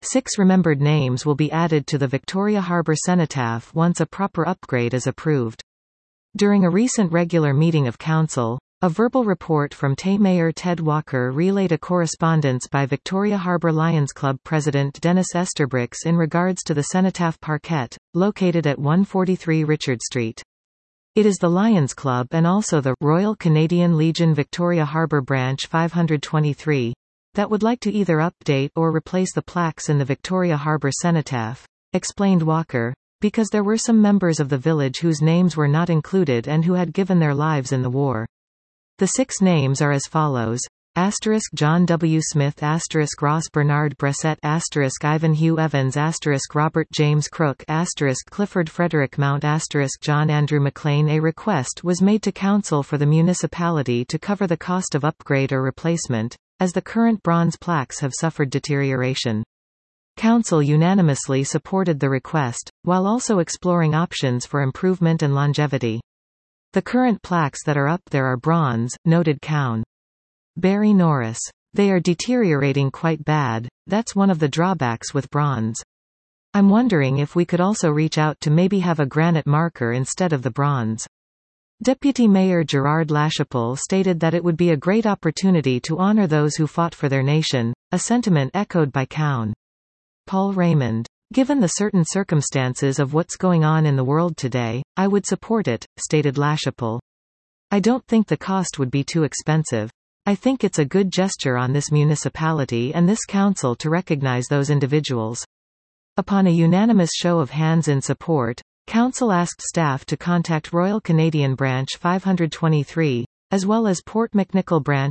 6 remembered names will be added to the Victoria Harbour cenotaph once a proper upgrade is approved. During a recent regular meeting of Council, a verbal report from Tay Mayor Ted Walker relayed a correspondence by Victoria Harbour Lions Club President Dennis Esterbrooks in regards to the cenotaph parquet, located at 143 Richard Street. It is the Lions Club and also the Royal Canadian Legion Victoria Harbour Branch 523 that would like to either update or replace the plaques in the Victoria Harbour cenotaph, explained Walker, because there were some members of the village whose names were not included and who had given their lives in the war. The 6 names are as follows: John W. Smith, Ross Bernard Bressett, Ivan Hugh Evans, Robert James Crook, Clifford Frederick Mount, John Andrew McLean. A request was made to Council for the municipality to cover the cost of upgrade or replacement, as the current bronze plaques have suffered deterioration. Council unanimously supported the request, while also exploring options for improvement and longevity. The current plaques that are up there are bronze, noted Cown. Barry Norris. They are deteriorating quite bad, that's one of the drawbacks with bronze. I'm wondering if we could also reach out to maybe have a granite marker instead of the bronze. Deputy Mayor Gerard Lachapelle stated that it would be a great opportunity to honor those who fought for their nation, a sentiment echoed by Cown. Paul Raymond. Given the certain circumstances of what's going on in the world today, I would support it, stated Lachapelle. I don't think the cost would be too expensive. I think it's a good gesture on this municipality and this council to recognize those individuals. Upon a unanimous show of hands in support, Council asked staff to contact Royal Canadian Branch 523, as well as Port McNicoll Branch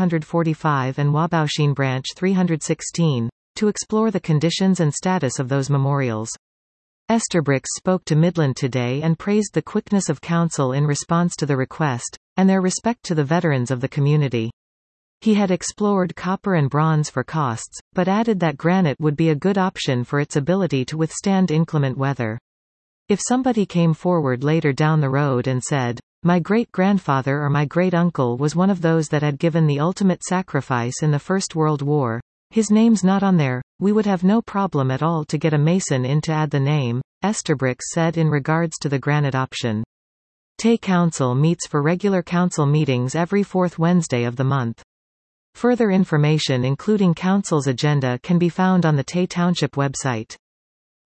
545 and Wabaushene Branch 316, to explore the conditions and status of those memorials. Esterbrooks spoke to Midland Today and praised the quickness of Council in response to the request, and their respect to the veterans of the community. He had explored copper and bronze for costs, but added that granite would be a good option for its ability to withstand inclement weather. If somebody came forward later down the road and said, "My great-grandfather or my great-uncle was one of those that had given the ultimate sacrifice in the First World War, his name's not on there," we would have no problem at all to get a mason in to add the name, Esterbrooks said in regards to the granite option. Tay Council meets for regular council meetings every 4th Wednesday of the month. Further information including Council's agenda can be found on the Tay Township website.